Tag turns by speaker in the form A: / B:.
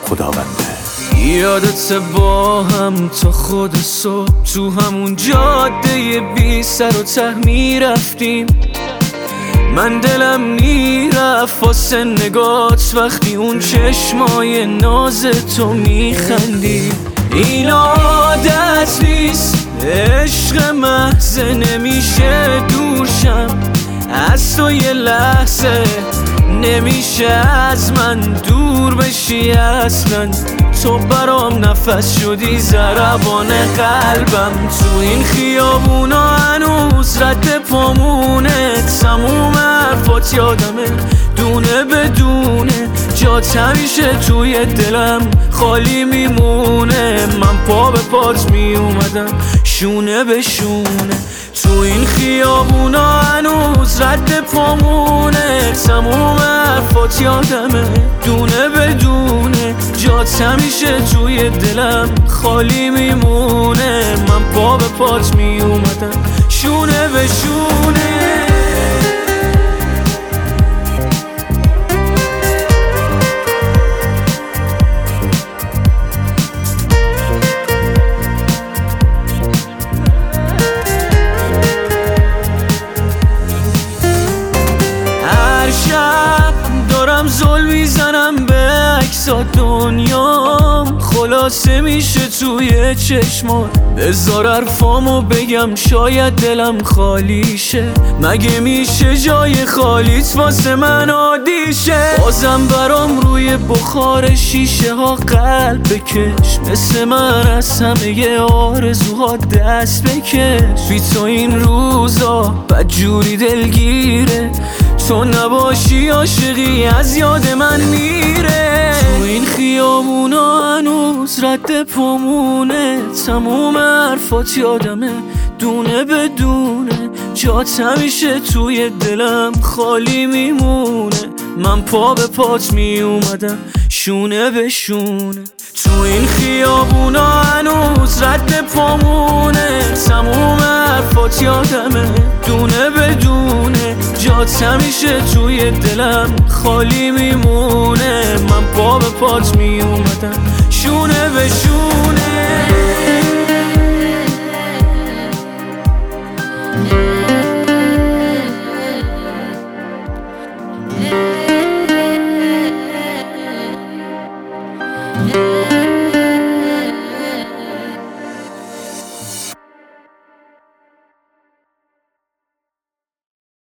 A: خداونده.
B: یادت با هم تا خود صبح تو همون جاده بی سر و ته میرفتیم. من دلم میرفت واسه نگات وقتی اون چشمای ناز تو میخندی. این عادت نیست، عشق محض نمیشه دورشم از تو یه لحظه، نمیشه از من دور بشی اصلا. تو برام نفس شدی ضربان قلبم، تو این خیابونا هنوز رد پامونه. تموم حرفات یادمه دونه بدونه، جات همیشه توی دلم خالی میمونه. من پا به پات میومدم شونه به شونه، تو این خیابونا هنوز رد پامونه. تموم حرفات یادمه دونه بدونه، جات همیشه توی دلم خالی میمونه. من پا به پات میومدم شونه به شونه. دارم زل میزنم به عکسا دنیام، خلاصه میشه توی چشمات. بذار حرفامو بگم شاید دلم خالی شه، مگه میشه جای خالیت واسه من عادی شه؟ بازم برام روی بخار شیشه ها قلب بکش، مثل من از همه آرزوها دست بکش. بی تو این روزا بدجوری دلگیره، تو نباشی عاشقی از یاد من میره. تو این خیابونا هنوز رد پامونه، تموم حرفات یادمه دونه بدونه، جات همیشه توی دلم خالی میمونه. من پا به پات میومدم شونه به شونه، تو این خیابونا هنوز رد پامونه. تموم حرفات یادمه دونه بدونه، جات همیشه توی دلم خالی میمونه. من پا به پات میومدم شونه به شونه.
C: Yeah.